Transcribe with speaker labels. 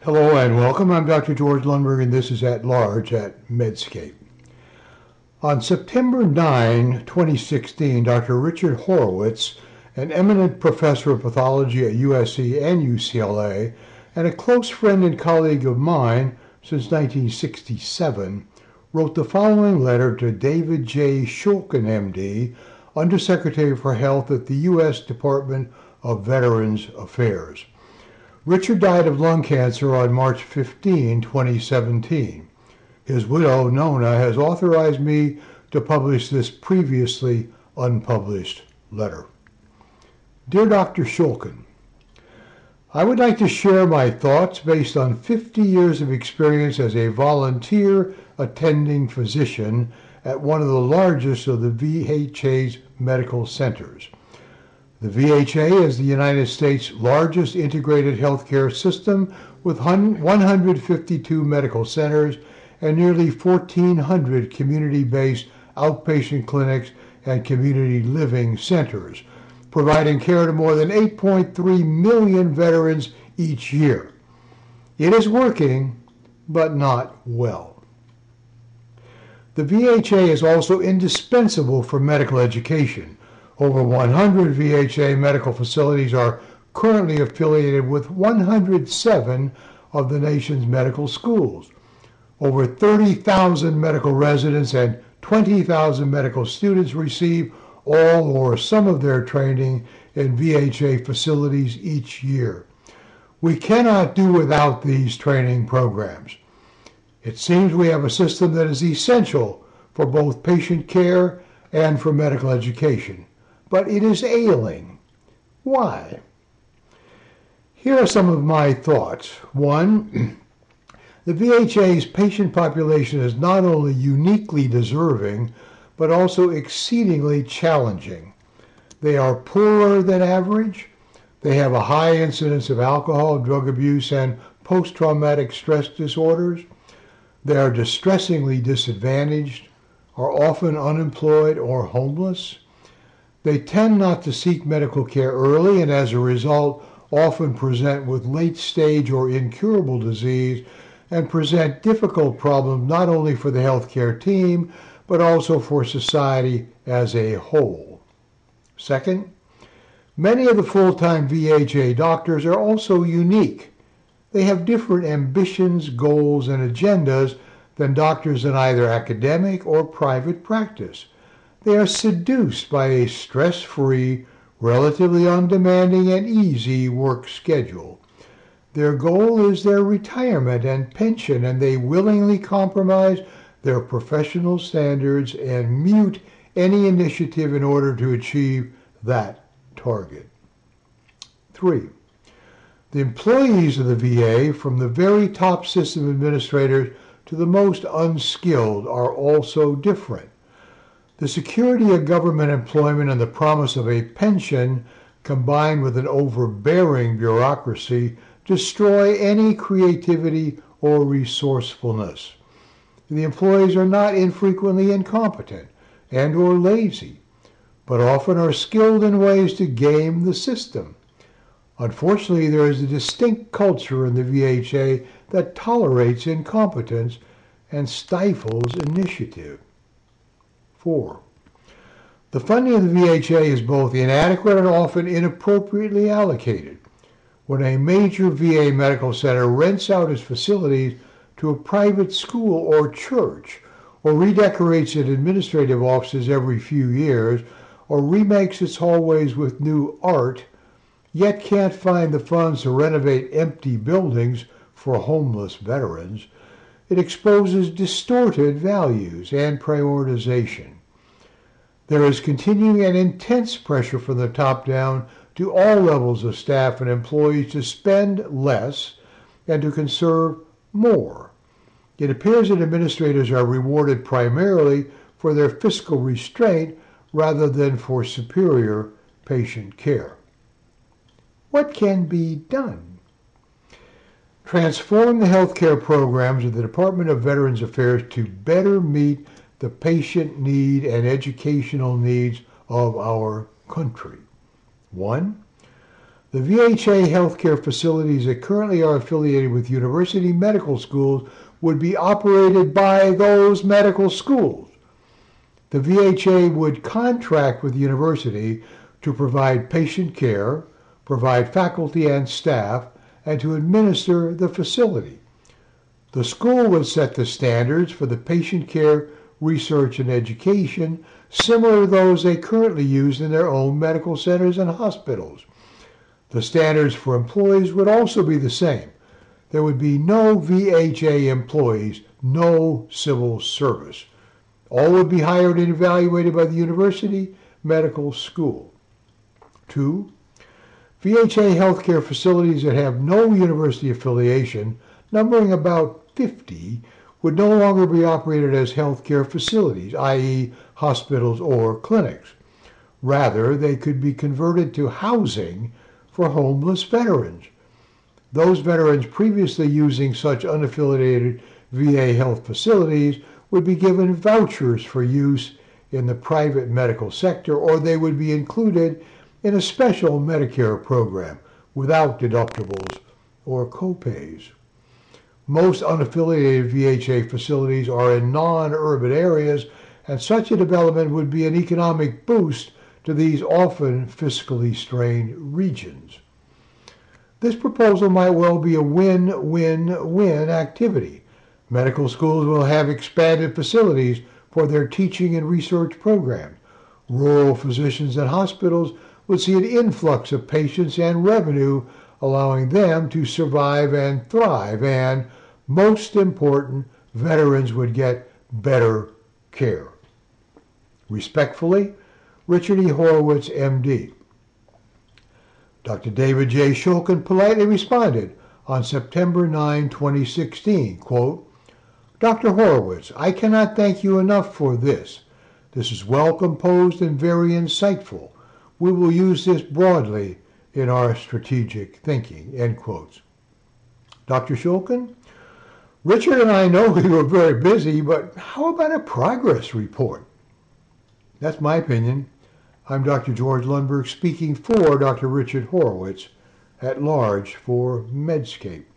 Speaker 1: Hello and welcome. I'm Dr. George Lundberg and this is At Large at Medscape. On September 9, 2016, Dr. Richard Horowitz, an eminent professor of pathology at USC and UCLA, and a close friend and colleague of mine since 1967, wrote the following letter to David J. Shulkin, MD, Undersecretary for Health at the U.S. Department of Veterans Affairs. Richard died of lung cancer on March 15, 2017. His widow, Nona, has authorized me to publish this previously unpublished letter. Dear Dr. Shulkin, I would like to share my thoughts based on 50 years of experience as a volunteer attending physician at one of the largest of the VHA's medical centers. The VHA is the United States' largest integrated healthcare system with 152 medical centers and nearly 1,400 community-based outpatient clinics and community living centers, providing care to more than 8.3 million veterans each year. It is working, but not well. The VHA is also indispensable for medical education. Over 100 VHA medical facilities are currently affiliated with 107 of the nation's medical schools. Over 30,000 medical residents and 20,000 medical students receive all or some of their training in VHA facilities each year. We cannot do without these training programs. It seems we have a system that is essential for both patient care and for medical education. But it is ailing. Why? Here are some of my thoughts. One, the VHA's patient population is not only uniquely deserving, but also exceedingly challenging. They are poorer than average. They have a high incidence of alcohol, drug abuse, and post-traumatic stress disorders. They are distressingly disadvantaged, are often unemployed or homeless. They tend not to seek medical care early and as a result often present with late-stage or incurable disease and present difficult problems not only for the healthcare team but also for society as a whole. Second, many of the full-time VHA doctors are also unique. They have different ambitions, goals, and agendas than doctors in either academic or private practice. They are seduced by a stress-free, relatively undemanding, and easy work schedule. Their goal is their retirement and pension, and they willingly compromise their professional standards and mute any initiative in order to achieve that target. 3. The employees of the VA, from the very top system administrators to the most unskilled, are also different. The security of government employment and the promise of a pension, combined with an overbearing bureaucracy, destroy any creativity or resourcefulness. The employees are not infrequently incompetent and or lazy, but often are skilled in ways to game the system. Unfortunately, there is a distinct culture in the VHA that tolerates incompetence and stifles initiative. 4. The funding of the VHA is both inadequate and often inappropriately allocated. When a major VA medical center rents out its facilities to a private school or church, or redecorates its administrative offices every few years, or remakes its hallways with new art, yet can't find the funds to renovate empty buildings for homeless veterans, it exposes distorted values and prioritization. There is continuing and intense pressure from the top down to all levels of staff and employees to spend less and to conserve more. It appears that administrators are rewarded primarily for their fiscal restraint rather than for superior patient care. What can be done? Transform the healthcare programs of the Department of Veterans Affairs to better meet the patient need and educational needs of our country. 1. The VHA healthcare facilities that currently are affiliated with university medical schools would be operated by those medical schools. The VHA would contract with the university to provide patient care, provide faculty and staff, and to administer the facility. The school would set the standards for the patient care, research, and education, similar to those they currently use in their own medical centers and hospitals. The standards for employees would also be the same. There would be no VHA employees, no civil service. All would be hired and evaluated by the university medical school. 2. VHA healthcare facilities that have no university affiliation, numbering about 50, would no longer be operated as healthcare facilities, i.e. hospitals or clinics. Rather, they could be converted to housing for homeless veterans. Those veterans previously using such unaffiliated VA health facilities would be given vouchers for use in the private medical sector, or they would be included in a special Medicare program without deductibles or copays. Most unaffiliated VHA facilities are in non-urban areas, and such a development would be an economic boost to these often fiscally strained regions. This proposal might well be a win-win-win activity. Medical schools will have expanded facilities for their teaching and research programs. Rural physicians and hospitals would see an influx of patients and revenue, allowing them to survive and thrive, and, most important, veterans would get better care. Respectfully, Richard E. Horowitz, M.D. Dr. David J. Shulkin politely responded on September 9, 2016, quote, Dr. Horowitz, I cannot thank you enough for this. This is well composed and very insightful. We will use this broadly in our strategic thinking, end quotes. Dr. Shulkin, Richard and I know you are very busy, but how about a progress report? That's my opinion. I'm Dr. George Lundberg speaking for Dr. Richard Horowitz at large for Medscape.